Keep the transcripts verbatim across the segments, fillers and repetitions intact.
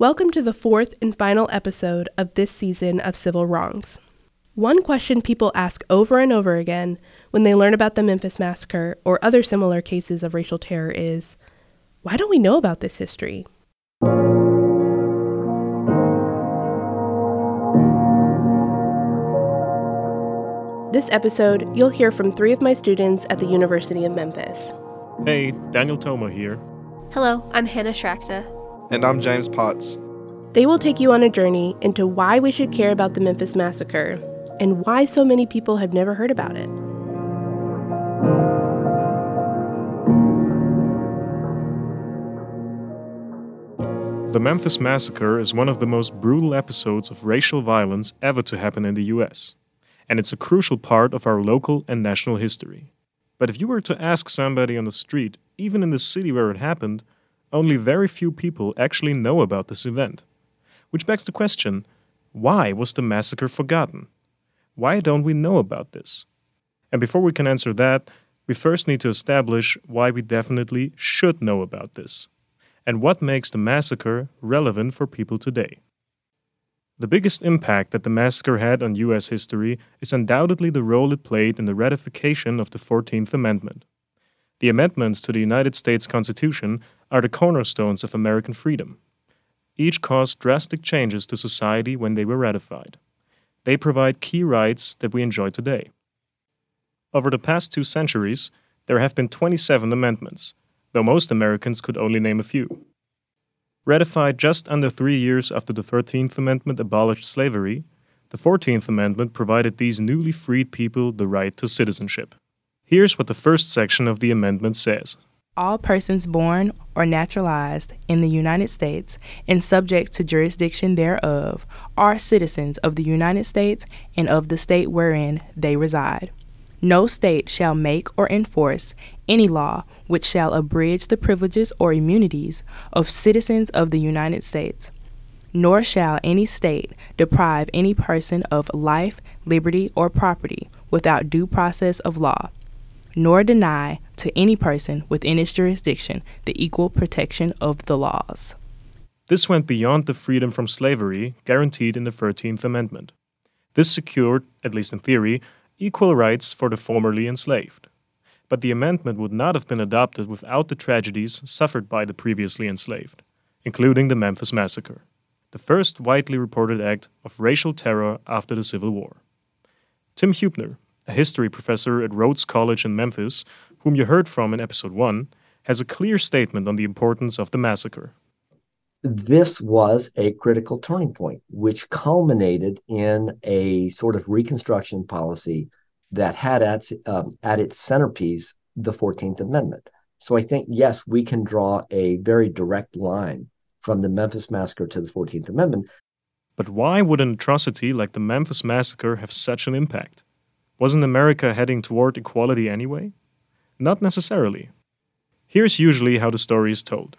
Welcome to the fourth and final episode of this season of Civil Wrongs. One question people ask over and over again when they learn about the Memphis Massacre or other similar cases of racial terror is, why don't we know about this history? This episode, you'll hear from three of my students at the University of Memphis. Hey, Daniel Tomo here. Hello, I'm Hannah Shrakta. And I'm James Potts. They will take you on a journey into why we should care about the Memphis Massacre and why so many people have never heard about it. The Memphis Massacre is one of the most brutal episodes of racial violence ever to happen in the U S, and it's a crucial part of our local and national history. But if you were to ask somebody on the street, even in the city where it happened, only very few people actually know about this event. Which begs the question, why was the massacre forgotten? Why don't we know about this? And before we can answer that, we first need to establish why we definitely should know about this, and what makes the massacre relevant for people today. The biggest impact that the massacre had on U S history is undoubtedly the role it played in the ratification of the fourteenth Amendment. The amendments to the United States Constitution are the cornerstones of American freedom. Each caused drastic changes to society when they were ratified. They provide key rights that we enjoy today. Over the past two centuries, there have been twenty-seven amendments, though most Americans could only name a few. Ratified just under three years after the thirteenth Amendment abolished slavery, the fourteenth Amendment provided these newly freed people the right to citizenship. Here's what the first section of the amendment says. All persons born or naturalized in the United States and subject to jurisdiction thereof are citizens of the United States and of the state wherein they reside. No state shall make or enforce any law which shall abridge the privileges or immunities of citizens of the United States, nor shall any state deprive any person of life, liberty, or property without due process of law, nor deny to any person within its jurisdiction the equal protection of the laws. This went beyond the freedom from slavery guaranteed in the thirteenth Amendment. This secured, at least in theory, equal rights for the formerly enslaved. But the amendment would not have been adopted without the tragedies suffered by the previously enslaved, including the Memphis Massacre, the first widely reported act of racial terror after the Civil War. Tim Huebner, a history professor at Rhodes College in Memphis, whom you heard from in episode one, has a clear statement on the importance of the massacre. This was a critical turning point, which culminated in a sort of reconstruction policy that had at, um, at its centerpiece the fourteenth Amendment. So I think, yes, we can draw a very direct line from the Memphis Massacre to the fourteenth Amendment. But why would an atrocity like the Memphis Massacre have such an impact? Wasn't America heading toward equality anyway? Not necessarily. Here's usually how the story is told.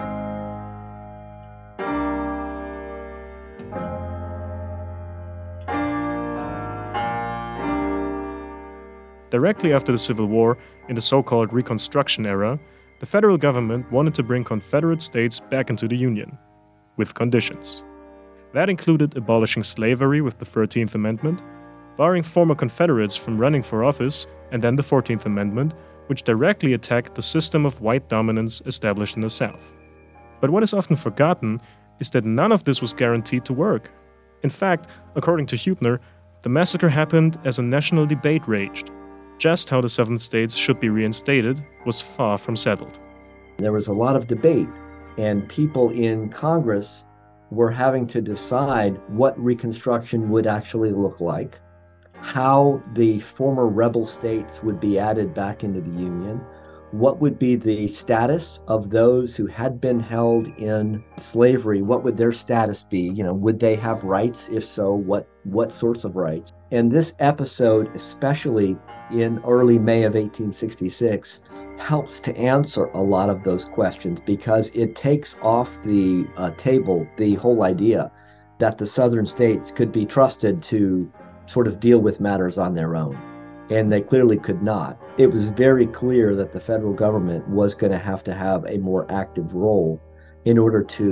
Directly after the Civil War, in the so-called Reconstruction era, the federal government wanted to bring Confederate states back into the Union, with conditions. That included abolishing slavery with the thirteenth Amendment, barring former Confederates from running for office, and then the fourteenth Amendment, which directly attacked the system of white dominance established in the South. But what is often forgotten is that none of this was guaranteed to work. In fact, according to Huebner, the massacre happened as a national debate raged. Just how the Southern states should be reinstated was far from settled. There was a lot of debate, and people in Congress were having to decide what Reconstruction would actually look like, how the former rebel states would be added back into the Union, what would be the status of those who had been held in slavery, what would their status be, you know, would they have rights? If so, what, what sorts of rights? And this episode, especially in early May of eighteen sixty-six, helps to answer a lot of those questions because it takes off the uh, table the whole idea that the Southern states could be trusted to sort of deal with matters on their own. And they clearly could not. It was very clear that the federal government was going to have to have a more active role in order to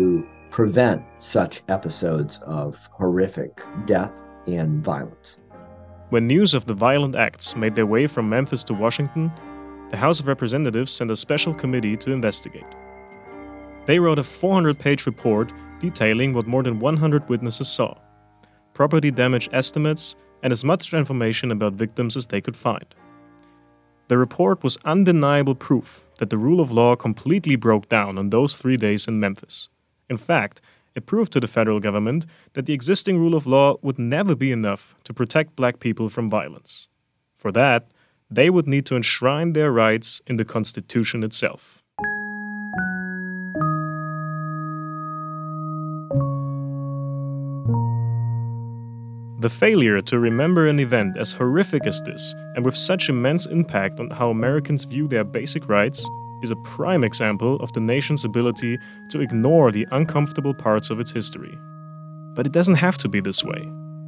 prevent such episodes of horrific death and violence. When news of the violent acts made their way from Memphis to Washington, the House of Representatives sent a special committee to investigate. They wrote a four hundred page report detailing what more than one hundred witnesses saw, property damage estimates, and as much information about victims as they could find. The report was undeniable proof that the rule of law completely broke down on those three days in Memphis. In fact, it proved to the federal government that the existing rule of law would never be enough to protect black people from violence. For that, they would need to enshrine their rights in the Constitution itself. The failure to remember an event as horrific as this, and with such immense impact on how Americans view their basic rights, is a prime example of the nation's ability to ignore the uncomfortable parts of its history. But it doesn't have to be this way.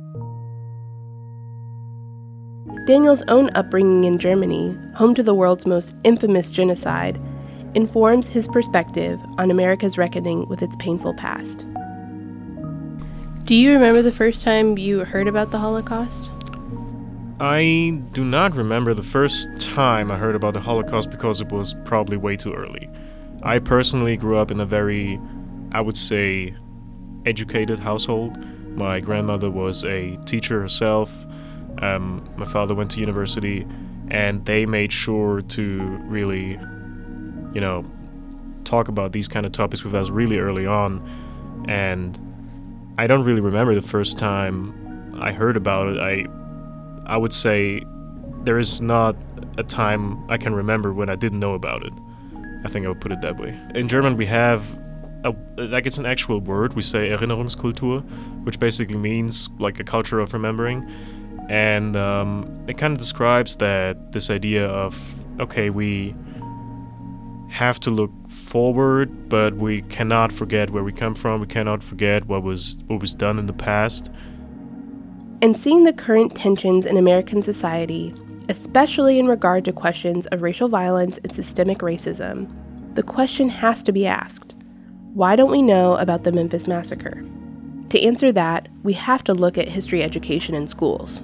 Daniel's own upbringing in Germany, home to the world's most infamous genocide, informs his perspective on America's reckoning with its painful past. Do you remember the first time you heard about the Holocaust? I do not remember the first time I heard about the Holocaust because it was probably way too early. I personally grew up in a very, I would say, educated household. My grandmother was a teacher herself. Um, my father went to university, and they made sure to really, you know, talk about these kind of topics with us really early on. And I don't really remember the first time I heard about it. I I would say there is not a time I can remember when I didn't know about it. I think I would put it that way. In German, we have, a, like it's an actual word. We say Erinnerungskultur, which basically means like a culture of remembering. And um, it kind of describes that, this idea of, okay, we have to look forward, but we cannot forget where we come from. We cannot forget what was what was done in the past. And seeing the current tensions in American society, especially in regard to questions of racial violence and systemic racism, the question has to be asked, why don't we know about the Memphis Massacre? To answer that, we have to look at history education in schools.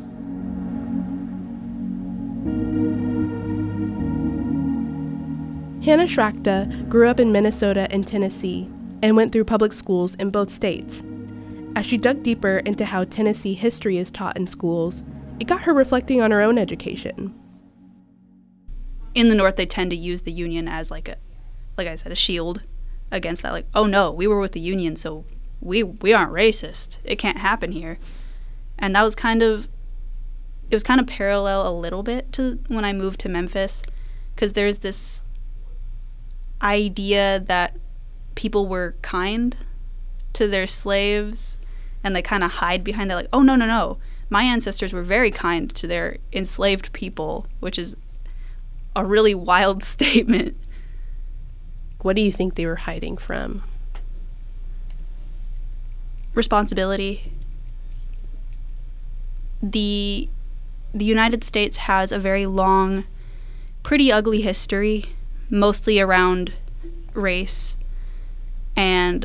Hannah Schrachter grew up in Minnesota and Tennessee and went through public schools in both states. As she dug deeper into how Tennessee history is taught in schools, it got her reflecting on her own education. In the North, they tend to use the Union as like a, like I said, a shield against that. Like, oh no, we were with the Union, so we we aren't racist. It can't happen here. And that was kind of, it was kind of parallel a little bit to when I moved to Memphis, because there's this idea that people were kind to their slaves, and they kind of hide behind that, like, oh, no, no, no. My ancestors were very kind to their enslaved people, which is a really wild statement. What do you think they were hiding from? Responsibility. The, the United States has a very long, pretty ugly history, mostly around race, and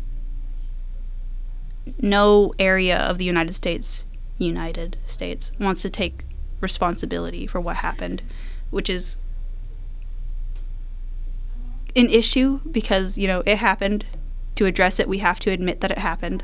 no area of the United States, United States, wants to take responsibility for what happened, which is an issue because, you know, it happened. To address it, we have to admit that it happened.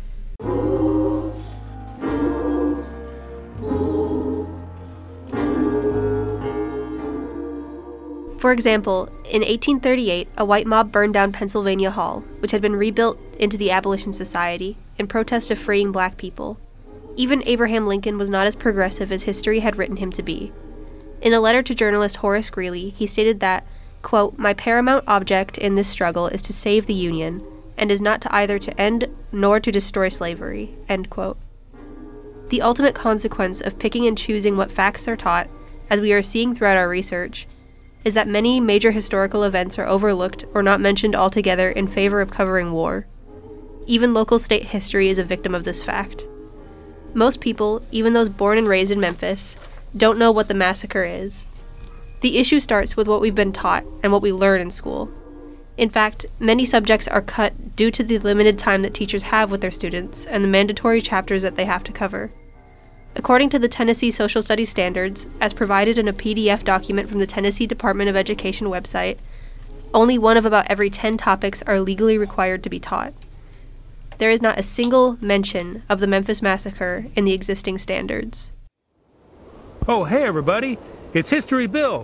For example, in eighteen thirty-eight, a white mob burned down Pennsylvania Hall, which had been rebuilt into the Abolition Society, in protest of freeing black people. Even Abraham Lincoln was not as progressive as history had written him to be. In a letter to journalist Horace Greeley, he stated that, quote, "My paramount object in this struggle is to save the Union, and is not to either to end nor to destroy slavery," end quote. The ultimate consequence of picking and choosing what facts are taught, as we are seeing throughout our research, is that many major historical events are overlooked or not mentioned altogether in favor of covering war. Even local state history is a victim of this fact. Most people, even those born and raised in Memphis, don't know what the massacre is. The issue starts with what we've been taught and what we learn in school. In fact, many subjects are cut due to the limited time that teachers have with their students and the mandatory chapters that they have to cover. According to the Tennessee Social Studies Standards, as provided in a P D F document from the Tennessee Department of Education website, only one of about every ten topics are legally required to be taught. There is not a single mention of the Memphis Massacre in the existing standards. Oh, hey everybody, it's History Bill.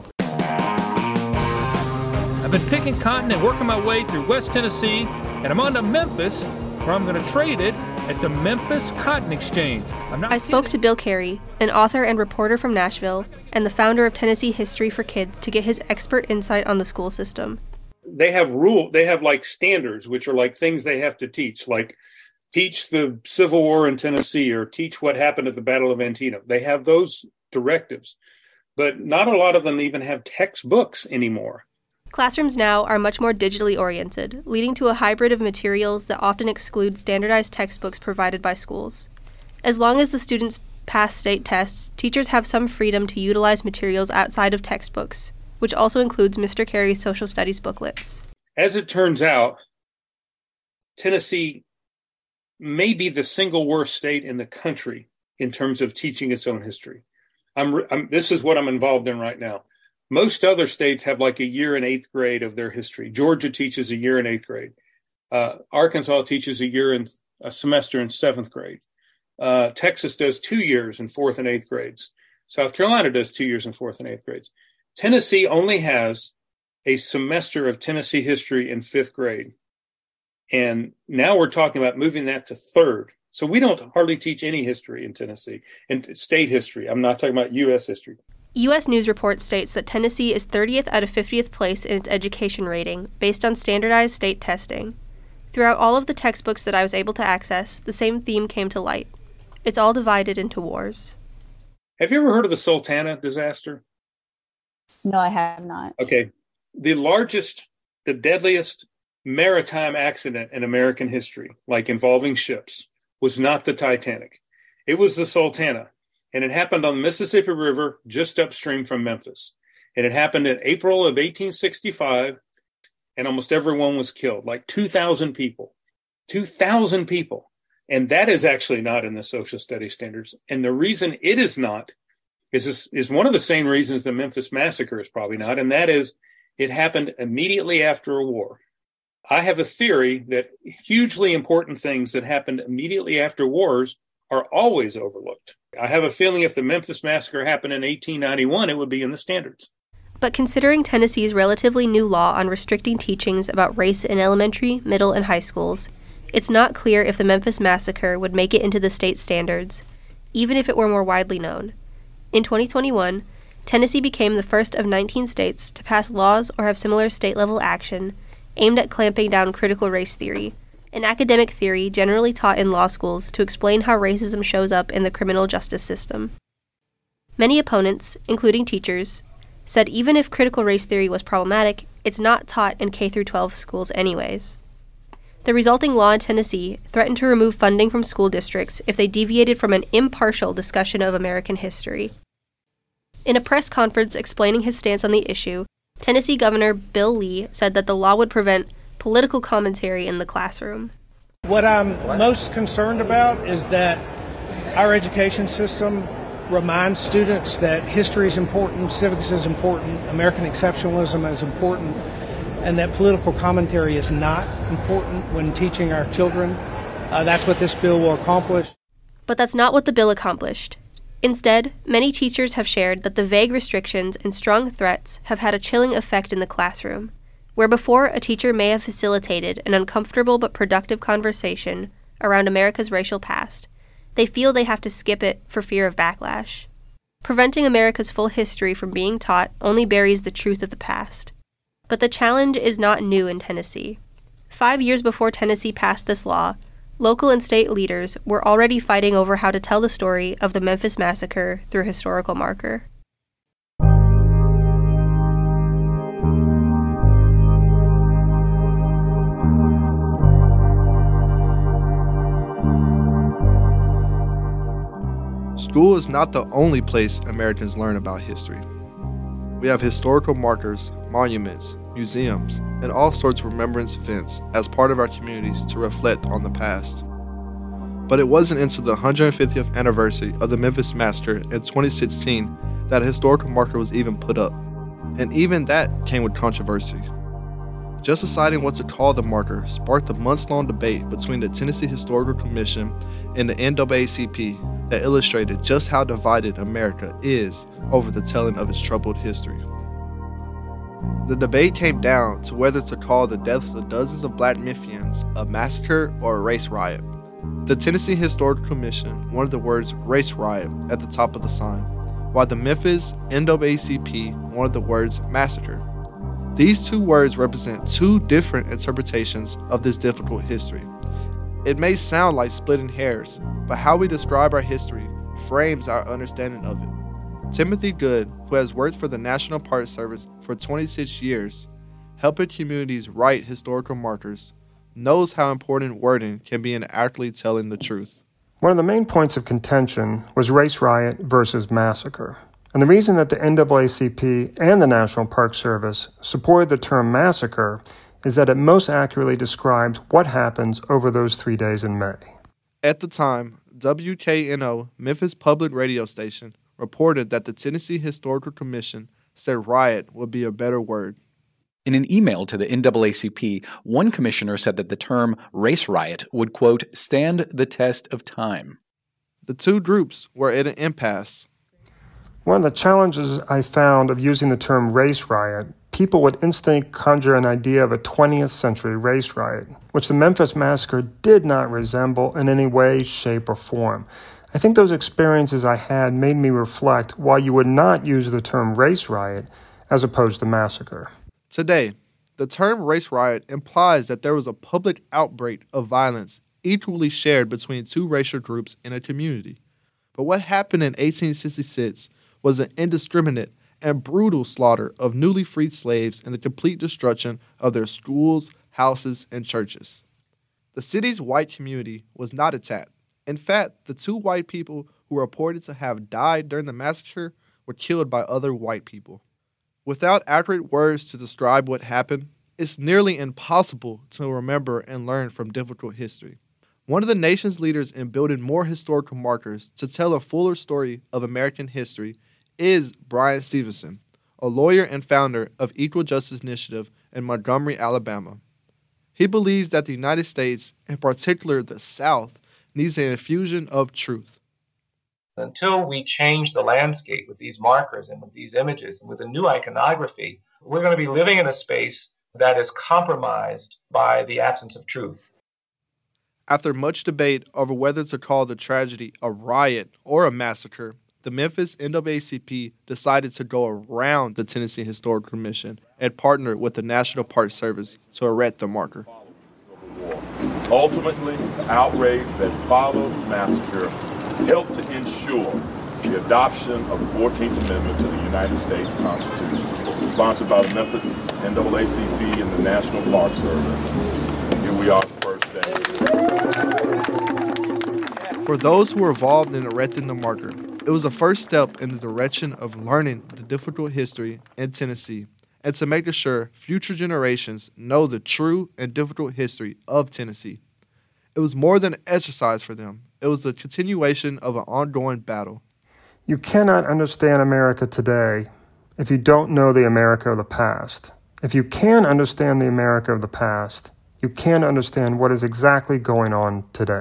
I've been picking cotton and working my way through West Tennessee, and I'm on to Memphis, where I'm going to trade it at the Memphis Cotton Exchange. I'm not I spoke kidding. to Bill Carey, an author and reporter from Nashville, and the founder of Tennessee History for Kids, to get his expert insight on the school system. They have rule. They have like standards, which are like things they have to teach, like teach the Civil War in Tennessee or teach what happened at the Battle of Antietam. They have those directives, but not a lot of them even have textbooks anymore. Classrooms now are much more digitally oriented, leading to a hybrid of materials that often exclude standardized textbooks provided by schools. As long as the students pass state tests, teachers have some freedom to utilize materials outside of textbooks, which also includes Mister Carey's social studies booklets. As it turns out, Tennessee may be the single worst state in the country in terms of teaching its own history. I'm, I'm, this is what I'm involved in right now. Most other states have like a year in eighth grade of their history. Georgia teaches a year in eighth grade. Uh, Arkansas teaches a year in a semester in seventh grade. Uh, Texas does two years in fourth and eighth grades. South Carolina does two years in fourth and eighth grades. Tennessee only has a semester of Tennessee history in fifth grade. And now we're talking about moving that to third. So we don't hardly teach any history in Tennessee, and state history. I'm not talking about U S history. U S News Report states that Tennessee is thirtieth out of fiftieth place in its education rating, based on standardized state testing. Throughout all of the textbooks that I was able to access, the same theme came to light. It's all divided into wars. Have you ever heard of the Sultana disaster? No, I have not. Okay. The largest, the deadliest maritime accident in American history, like involving ships, was not the Titanic. It was the Sultana. And it happened on the Mississippi River, just upstream from Memphis. And it happened in April of eighteen sixty-five, and almost everyone was killed, like two thousand people. two thousand people. And that is actually not in the social studies standards. And the reason it is not is, this, is one of the same reasons the Memphis Massacre is probably not, and that is it happened immediately after a war. I have a theory that hugely important things that happened immediately after wars are always overlooked. I have a feeling if the Memphis Massacre happened in eighteen ninety-one, it would be in the standards. But considering Tennessee's relatively new law on restricting teachings about race in elementary, middle, and high schools, it's not clear if the Memphis Massacre would make it into the state standards, even if it were more widely known. In twenty twenty-one, Tennessee became the first of nineteen states to pass laws or have similar state-level action aimed at clamping down critical race theory, an academic theory generally taught in law schools to explain how racism shows up in the criminal justice system. Many opponents, including teachers, said even if critical race theory was problematic, it's not taught in K through twelve schools anyways. The resulting law in Tennessee threatened to remove funding from school districts if they deviated from an impartial discussion of American history. In a press conference explaining his stance on the issue, Tennessee Governor Bill Lee said that the law would prevent political commentary in the classroom. What I'm most concerned about is that our education system reminds students that history is important, civics is important, American exceptionalism is important, and that political commentary is not important when teaching our children. Uh, that's what this bill will accomplish. But that's not what the bill accomplished. Instead, many teachers have shared that the vague restrictions and strong threats have had a chilling effect in the classroom. Where before a teacher may have facilitated an uncomfortable but productive conversation around America's racial past, they feel they have to skip it for fear of backlash. Preventing America's full history from being taught only buries the truth of the past. But the challenge is not new in Tennessee. Five years before Tennessee passed this law, local and state leaders were already fighting over how to tell the story of the Memphis Massacre through a historical marker. School is not the only place Americans learn about history. We have historical markers, monuments, museums, and and all sorts of remembrance events as part of our communities to reflect on the past. But it wasn't until the one hundred fiftieth anniversary of the Memphis Massacre in twenty sixteen that a historical marker was even put up, and even that came with controversy. Just deciding what to call the marker sparked a months-long debate between the Tennessee Historical Commission and the N double A C P that illustrated just how divided America is over the telling of its troubled history. The debate came down to whether to call the deaths of dozens of black Memphians a massacre or a race riot. The Tennessee Historical Commission wanted the words race riot at the top of the sign, while the Memphis N double A C P wanted the words massacre. These two words represent two different interpretations of this difficult history. It may sound like splitting hairs, but how we describe our history frames our understanding of it. Timothy Good, who has worked for the National Park Service for twenty-six years, helping communities write historical markers, knows how important wording can be in accurately telling the truth. One of the main points of contention was race riot versus massacre. And the reason that the N double A C P and the National Park Service supported the term massacre is that it most accurately describes what happens over those three days in May. At the time, W K N O, Memphis Public Radio Station, reported that the Tennessee Historical Commission said riot would be a better word. In an email to the N double A C P, one commissioner said that the term race riot would, quote, stand the test of time. The two groups were at an impasse. One of the challenges I found of using the term race riot, people would instantly conjure an idea of a twentieth century race riot, which the Memphis Massacre did not resemble in any way, shape, or form. I think those experiences I had made me reflect why you would not use the term race riot as opposed to massacre. Today, the term race riot implies that there was a public outbreak of violence equally shared between two racial groups in a community. But what happened in eighteen sixty-six was an indiscriminate and brutal slaughter of newly freed slaves and the complete destruction of their schools, houses, and churches. The city's white community was not attacked. In fact, the two white people who were reported to have died during the massacre were killed by other white people. Without accurate words to describe what happened, it's nearly impossible to remember and learn from difficult history. One of the nation's leaders in building more historical markers to tell a fuller story of American history is Bryan Stevenson, a lawyer and founder of Equal Justice Initiative in Montgomery, Alabama. He believes that the United States, in particular the South, needs an infusion of truth. Until we change the landscape with these markers and with these images and with a new iconography, we're going to be living in a space that is compromised by the absence of truth. After much debate over whether to call the tragedy a riot or a massacre, the Memphis N double A C P decided to go around the Tennessee Historical Commission and partner with the National Park Service to erect the marker. Ultimately, the outrage that followed the massacre helped to ensure the adoption of the fourteenth Amendment to the United States Constitution, sponsored by the Memphis N double A C P and the National Park Service. Here we are the first day. For those who were involved in erecting the marker, it was the first step in the direction of learning the difficult history in Tennessee and to make sure future generations know the true and difficult history of Tennessee. It was more than an exercise for them. It was the continuation of an ongoing battle. You cannot understand America today if you don't know the America of the past. If you can understand the America of the past, you can understand what is exactly going on today.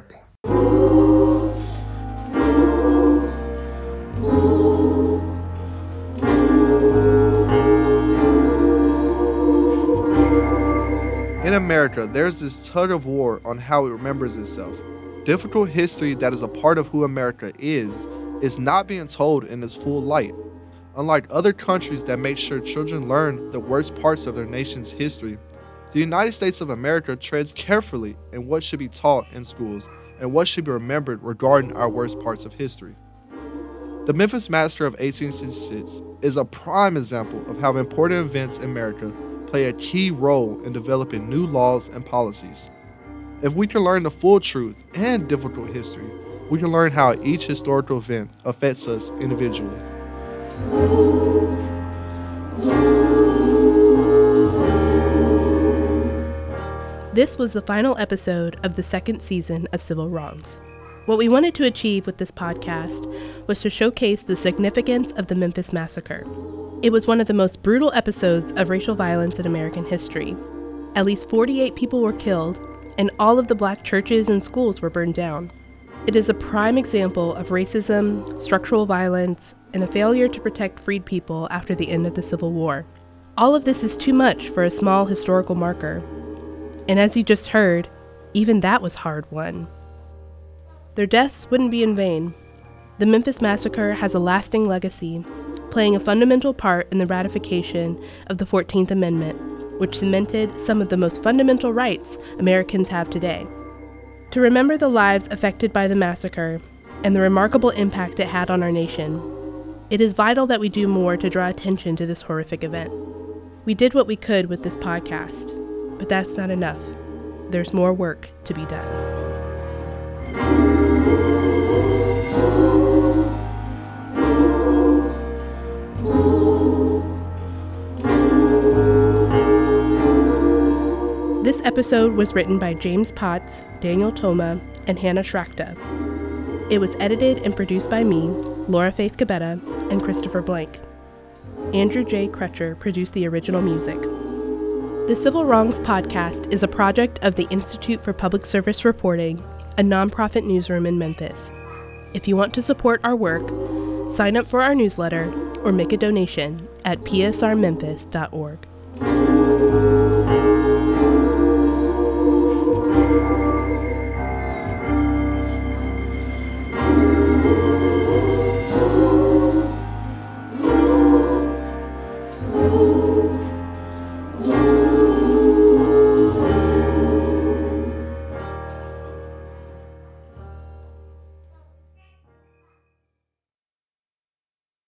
In America, there's this tug of war on how it remembers itself. Difficult history that is a part of who America is, is not being told in its full light. Unlike other countries that make sure children learn the worst parts of their nation's history, the United States of America treads carefully in what should be taught in schools and what should be remembered regarding our worst parts of history. The Memphis Massacre of eighteen sixty-six is a prime example of how important events in America play a key role in developing new laws and policies. If we can learn the full truth and difficult history, we can learn how each historical event affects us individually. This was the final episode of the second season of Civil Wrongs. What we wanted to achieve with this podcast was to showcase the significance of the Memphis Massacre. It was one of the most brutal episodes of racial violence in American history. At least forty-eight people were killed, and all of the black churches and schools were burned down. It is a prime example of racism, structural violence, and a failure to protect freed people after the end of the Civil War. All of this is too much for a small historical marker. And as you just heard, even that was hard won. Their deaths wouldn't be in vain. The Memphis Massacre has a lasting legacy, playing a fundamental part in the ratification of the fourteenth Amendment, which cemented some of the most fundamental rights Americans have today. To remember the lives affected by the massacre and the remarkable impact it had on our nation, it is vital that we do more to draw attention to this horrific event. We did what we could with this podcast, but that's not enough. There's more work to be done. This episode was written by James Potts, Daniel Toma, and Hannah Schrakta. It was edited and produced by me, Laura Faith Cabetta, and Christopher Blank. Andrew J. Crutcher produced the original music. The Civil Wrongs podcast is a project of the Institute for Public Service Reporting, a nonprofit newsroom in Memphis. If you want to support our work, sign up for our newsletter or make a donation at p s r memphis dot org.